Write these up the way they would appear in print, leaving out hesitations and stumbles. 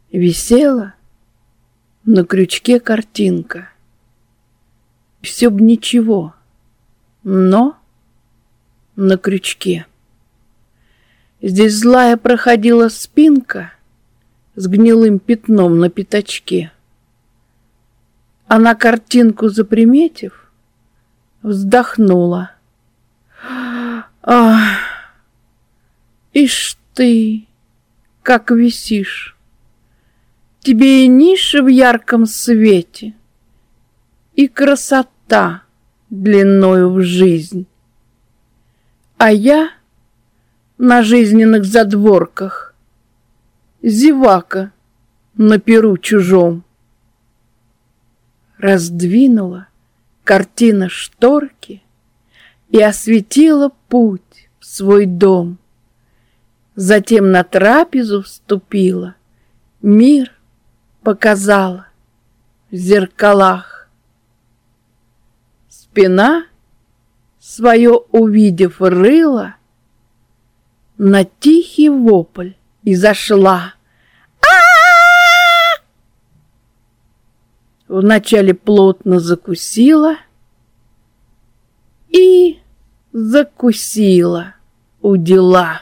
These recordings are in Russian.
Висела на крючке картинка. Все б ничего, но на крючке. Здесь злая проходила спинка с гнилым пятном на пятачке. Она картинку заприметив, вздохнула. Ах, ишь ты, как висишь! Тебе и ниша в ярком свете, и красота длиною в жизнь. А я на жизненных задворках зевака на перу чужом. Раздвинула картина шторки и осветила путь в свой дом. Затем на трапезу вступила, мир показала в зеркалах. Спина, свое увидев, рыла, на тихий вопль изошла. Вначале плотно закусила и закусила удила.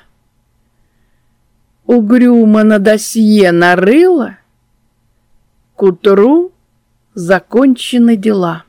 Угрюмо на досье нарыла, к утру закончены дела.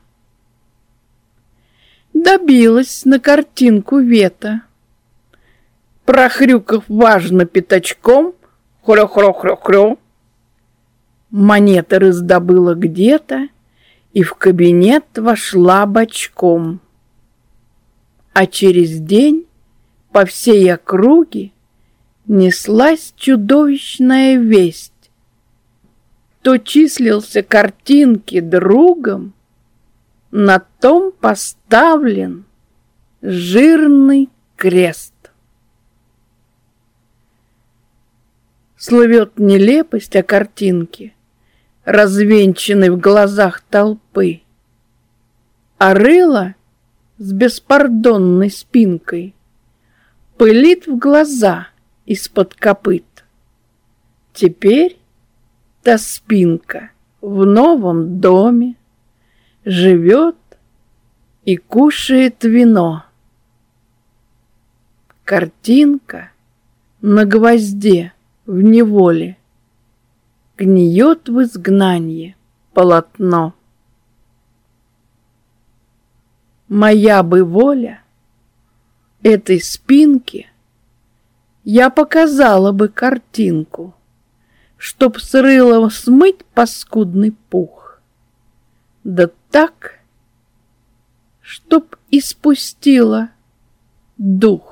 Добилась на картинку вета, прохрюкав важно пятачком, хрё-хрё-хрё-хрё, монеты раздобыла где-то и в кабинет вошла бочком. А через день по всей округе неслась чудовищная весть. Кто числился картинки другом, на том поставлен жирный крест. Слывет нелепость о картинке, развенчанной в глазах толпы, а рыло с беспардонной спинкой пылит в глаза из-под копыт. Теперь та спинка в новом доме живет и кушает вино. Картинка на гвозде в неволе гниет в изгнанье полотно. Моя бы воля этой спинке, я показала бы картинку, чтоб с рыла смыть паскудный пух, да так, чтоб испустила дух.